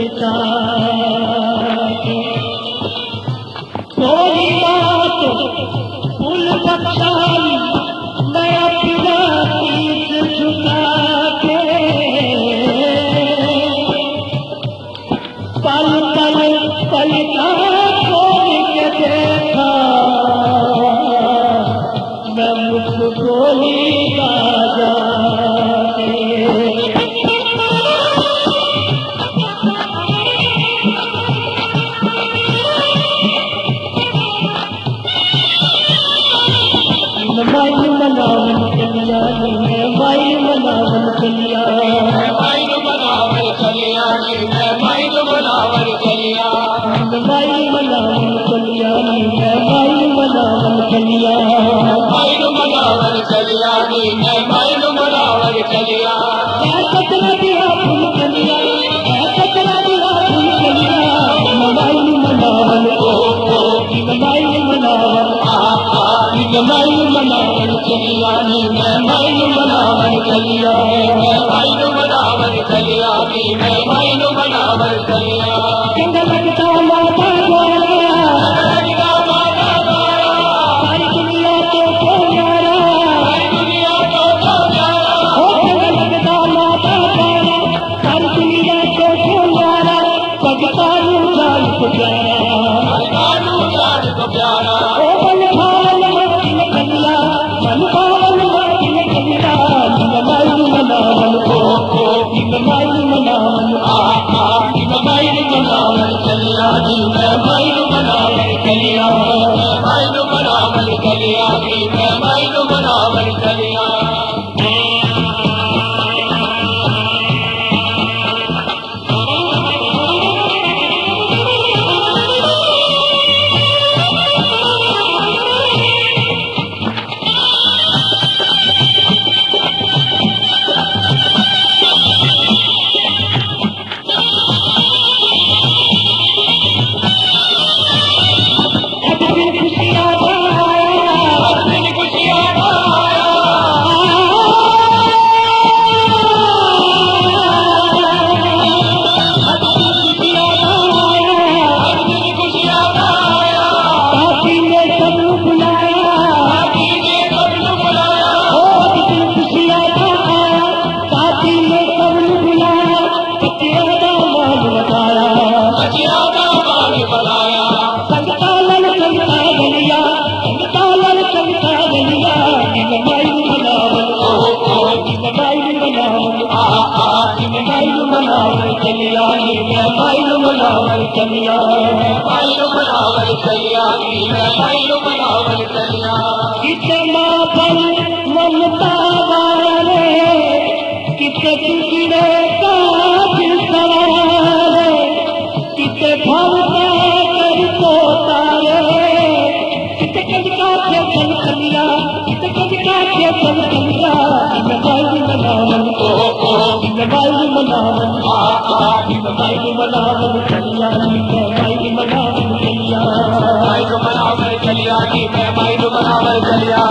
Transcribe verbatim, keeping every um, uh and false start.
बचा कोई बात भूल बख्शा मैं अपना शीश झुका के पल पल पलका खोल के देखा मैं मुझको गोली बाजा माई मनावन चलिया मैं माई मनावन चलिया माई मनावन चलिया मैं माई मनावन चलिया माई मनावन चलिया मैं माई मनावन चलिया माई मनावन चलिया मैं माई मनावन चलिया कचरा दिया फूल चलिया कचरा दिया फूल चलिया माई मनावन ओ ओ माई मनावन माई मनावन चलिया मैं माई मनावन चलिया मैं माई मनावन चलिया मैं माई मनावन चलिया चंगा लगता माता द्वारा लगता माता द्वारा सारी दुनिया तो तो न्यारा सारी दुनिया तो तो न्यारा हो चंगा लगता माता द्वारा सारी दुनिया तो तो न्यारा भगतानु जान को प्यारा भगतानु जान को प्यारा ओ बल भावन कलिया मन पावन माई कलिया माई मनावन ओ ओ माई मनावन आ आ माई मनावन चलिया मैं माई मनावन चलिया माई मनावन चलिया मैं माई मनावन चलिया चलिया मैं माई मनावन चलिया माई मनावन चलिया मैं माई मनावन चलिया किसे माफल ममता वाले किसे किरे का दिल सवारे किसे भवता कर को तारे किसे कजका के फल कलिया किसे कजका के फल कलिया मैं माई मनावन ओ ओ माई मनावन आ आ माई मनावन चलिया मैं माई मनावन चलिया माई मनावन चलिया मैं माई मनावन चलिया